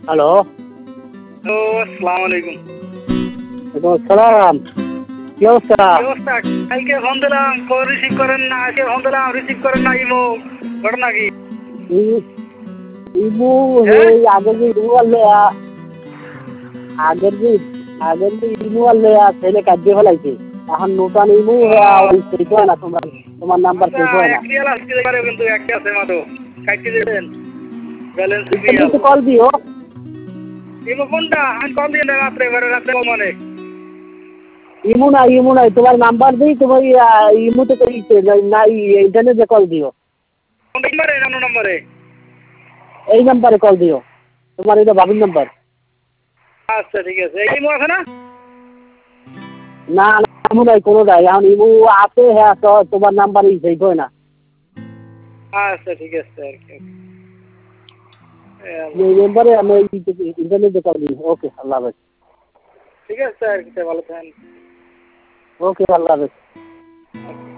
Hello. Hello, আসসালামু আলাইকুম। ওয়ালাইকুম আসসালাম। কি অবস্থা? কি অবস্থা? কালকে ফোন দিলাম, কল রিসিভ করেন না। আজকে ফোন দিলাম, রিসিভ করেন না। ইমো ঘটনা কি? ইমু হ্যাঁ? এই আগের যে ইমু আনলে আগের যে আগের যে ইমু আনলে ছেলে কাটিয়ে ফেলাইছে। এখন নতুন ইমু ওই সেভ হয় না, তোমার নাম্বার আচ্ছা, সেভ হয় না। এক রিয়াল আসতে পারে কিন্তু একটা আছে মাত্র। কাটতে দেবেন। ব্যালেন্স রিয়াল। একটু কল দিও। ইমো কোনটা? আমি কল দিয়ে দেন রাত্রে, এবারে রাত্রে কল মানে। ইমু নাই তোমার নাম্বার দিই, তোমার ইমুতে না ইন্টারনেটে কল দিও। কোন নম্বরে? অন্য নম্বরে? এই নাম্বারে কল দিও, তোমার এটা ভাবির নাম্বার। আচ্ছা, ঠিক আছে। এই ইমো আছে না? না না, ইমু নাই কোনোটাই। এখন ইমু আছে, হ্যাঁ, তোমার নাম্বারই সেভ হয় না। আচ্ছা, ঠিক আছে আর কি। এই নাম্বারে আমি ইন্টারনেটে কল দিই। ওকে, আল্লাহ হাফেজ। ঠিক আছে আর কি, ভালো থাকেন। ওকে, আল্লাহ হাফেজ। Okay.